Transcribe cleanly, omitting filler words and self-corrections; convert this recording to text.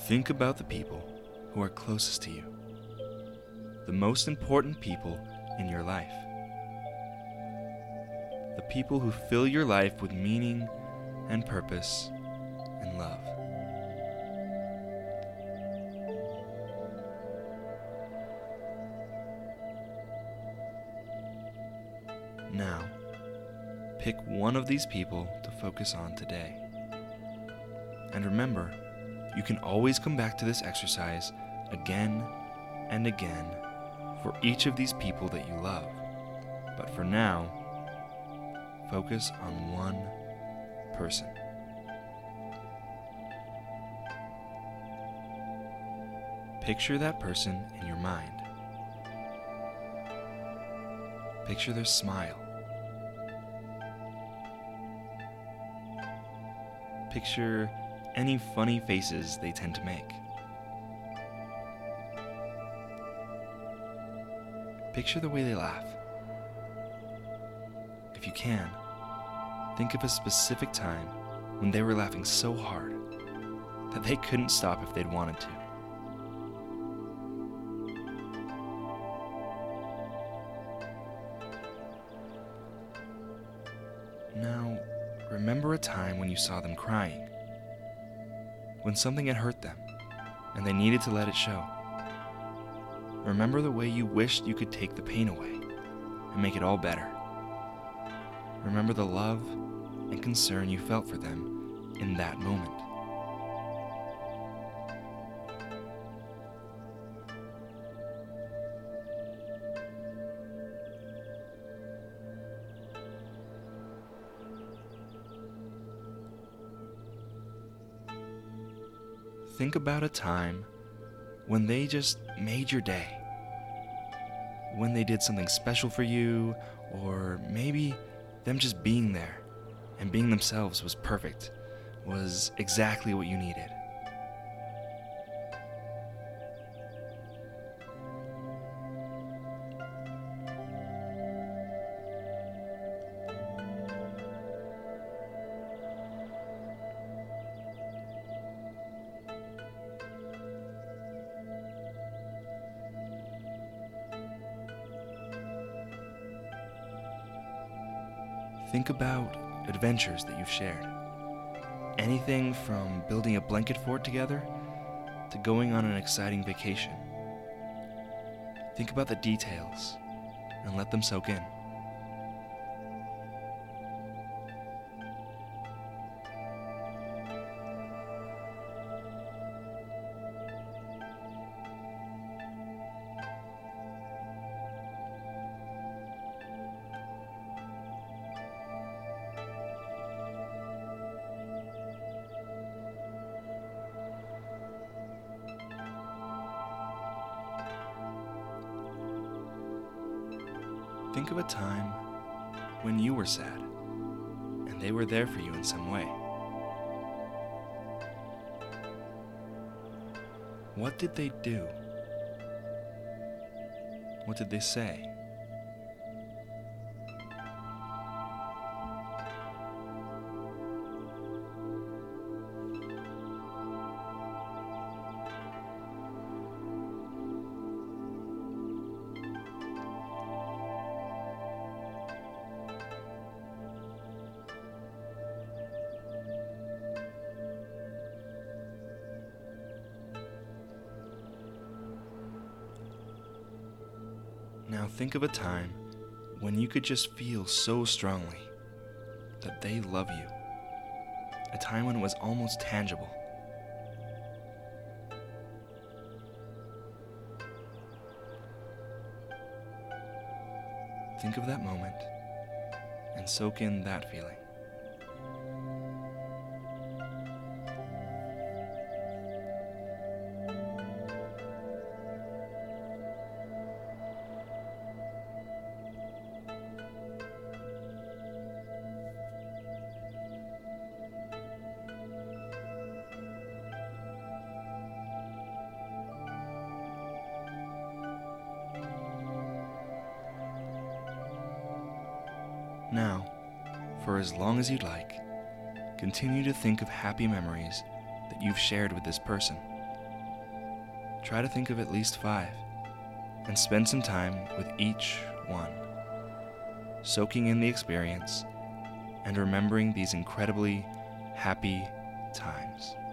Think about the people who are closest to you, the most important people in your life, the people who fill your life with meaning and purpose and love. Now, pick one of these people to focus on today. And remember, you can always come back to this exercise again and again for each of these people that you love. But for now, focus on one person. Picture that person in your mind. Picture their smile. Picture any funny faces they tend to make. Picture the way they laugh. If you can, think of a specific time when they were laughing so hard that they couldn't stop if they'd wanted to. Now, remember a time when you saw them crying, when something had hurt them and they needed to let it show. Remember the way you wished you could take the pain away and make it all better. Remember the love and concern you felt for them in that moment. Think about a time when they just made your day. When they did something special for you, or maybe them just being there and being themselves was perfect, was exactly what you needed. Think about adventures that you've shared. Anything from building a blanket fort together to going on an exciting vacation. Think about the details and let them soak in. Think of a time when you were sad and they were there for you in some way. What did they do? What did they say? Now think of a time when you could just feel so strongly that they love you. A time when it was almost tangible. Think of that moment and soak in that feeling. Now, for as long as you'd like, continue to think of happy memories that you've shared with this person, try to think of at least 5 and spend some time with each one, soaking in the experience and remembering these incredibly happy times.